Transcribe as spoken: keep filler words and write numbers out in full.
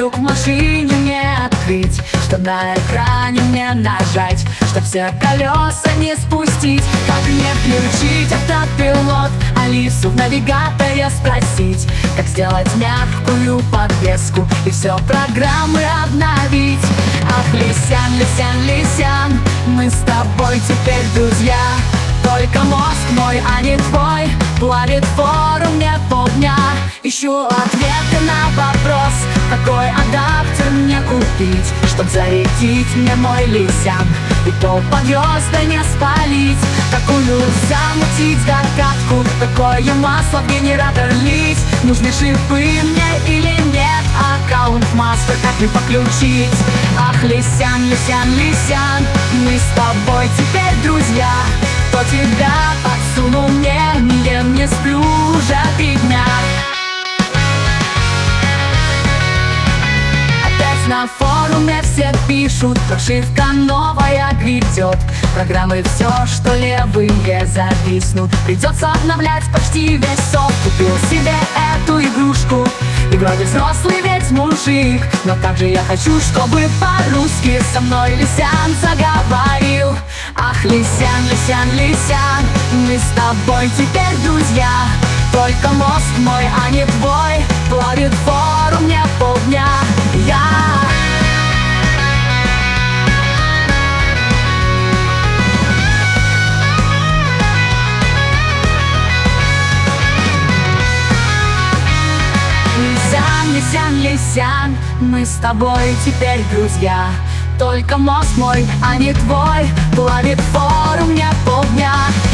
люк в машине мне открыть, чтоб на экране мне нажать, чтоб все колеса не спустить. Как мне включить автопилот, Алису в навигаторе спросить, как сделать мягкую подвеску и все программы обновить. Ах, Лисян, Лисян, Лисян, мы с тобой теперь друзья. Только мозг мой, а не твой, плавит форум не полдня. Ищу ответы на вопрос, какой адаптер мне купить, чтоб зарядить мне мой Лисян и пол подъезда не спалить. Какую замутить догадку, какое масло в генератор лить, нужны шипы мне или нет, аккаунт мастер как мне подключить. Ах, Лисян, Лисян, Лисян, мы с тобой теперь друзья. Кто тебя подсунул мне, не ем, не сплю уже три дня. Опять на форуме все пишут, прошивка новая грядет, программы все, что левые зависнут, придется обновлять почти весь софт. Купил себе эту игрушку и вроде взрослый ведь мужик, но как же я хочу, чтобы по-русски со мной Лисян заговорил. Ах, Лисян, Лисян, Лисян, мы с тобой теперь друзья. Только мозг мой, а не твой, плавит форум не полдня. Я Лисян, Лисян, Лисян, мы с тобой теперь друзья. Только мозг мой, а не твой, плавит форум не полдня.